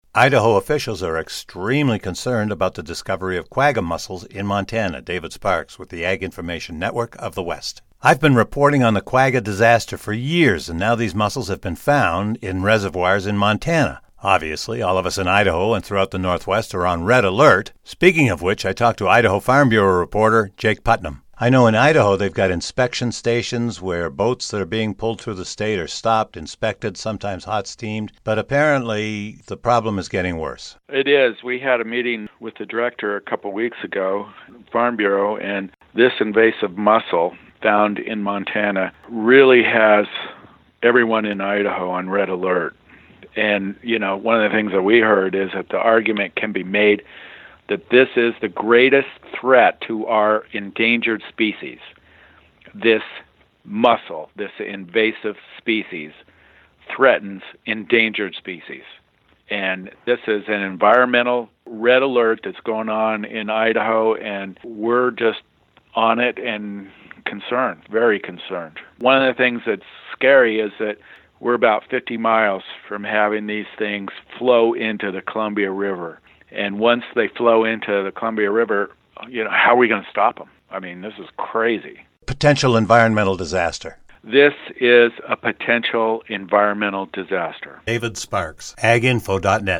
Idaho officials are extremely concerned about the discovery of quagga mussels in Montana. David Sparks with the Ag Information Network of the West. I've been reporting on the quagga disaster for years, and now these mussels have been found in reservoirs in Montana. Obviously, all of us in Idaho and throughout the Northwest are on red alert. Speaking of which, I talked to Idaho Farm Bureau reporter Jake Putnam. I know in Idaho they've got inspection stations where boats that are being pulled through the state are stopped, inspected, sometimes hot steamed, but apparently the problem is getting worse. It is. We had a meeting with the director a couple weeks ago, Farm Bureau, and this invasive mussel found in Montana really has everyone in Idaho on red alert. And, one of the things that we heard is that the argument can be made that this is the greatest threat to our endangered species. This mussel, this invasive species, threatens endangered species. And this is an environmental red alert that's going on in Idaho, and we're just on it and concerned, very concerned. One of the things that's scary is that we're about 50 miles from having these things flow into the Columbia River. And once they flow into the Columbia River, how are we going to stop them? I mean, this is crazy. Potential environmental disaster. This is a potential environmental disaster. David Sparks, aginfo.net.